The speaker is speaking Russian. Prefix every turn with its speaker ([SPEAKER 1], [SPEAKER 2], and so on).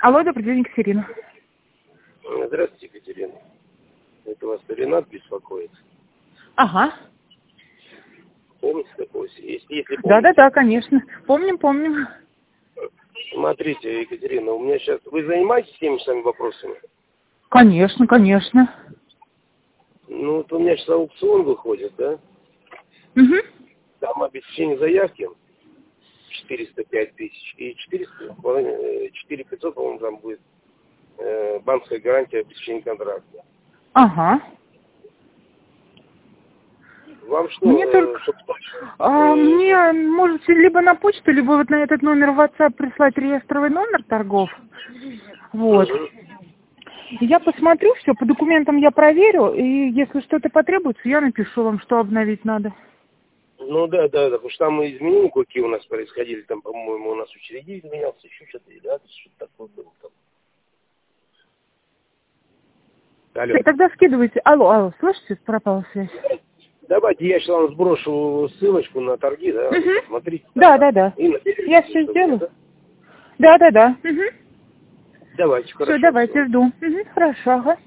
[SPEAKER 1] Алло, добрый день, Екатерина.
[SPEAKER 2] Здравствуйте, Екатерина. Это вас Ренат беспокоит.
[SPEAKER 1] Ага.
[SPEAKER 2] Помните такое? Если помните.
[SPEAKER 1] Да, конечно. Помним.
[SPEAKER 2] Смотрите, Екатерина, у меня сейчас... Вы занимаетесь теми самыми вопросами?
[SPEAKER 1] Конечно.
[SPEAKER 2] Ну, вот у меня сейчас аукцион выходит, да?
[SPEAKER 1] Угу.
[SPEAKER 2] Там обеспечение заявки 405 тысяч и 4500, по-моему, там будет банковская гарантия обеспечения контракта.
[SPEAKER 1] Ага.
[SPEAKER 2] Вам что?
[SPEAKER 1] Мне только... Мне можете либо на почту, либо вот на этот номер в WhatsApp прислать реестровый номер торгов. Вот. Я посмотрю все, по документам я проверю, и если что-то потребуется, я напишу вам, что обновить надо.
[SPEAKER 2] Ну да, потому что там изменения какие у нас происходили, там, по-моему, у нас учредитель менялся, еще что-то, да, что-то такое было там. Алло.
[SPEAKER 1] Тогда скидывайте. Алло, слышите, пропала связь.
[SPEAKER 2] Давайте я сейчас вам сброшу ссылочку на торги, да,
[SPEAKER 1] Угу.
[SPEAKER 2] смотрите.
[SPEAKER 1] Да. Я все сделаю. Да. Угу.
[SPEAKER 2] Давайте, хорошо.
[SPEAKER 1] Все, давайте, жду. Угу, хорошо, ага.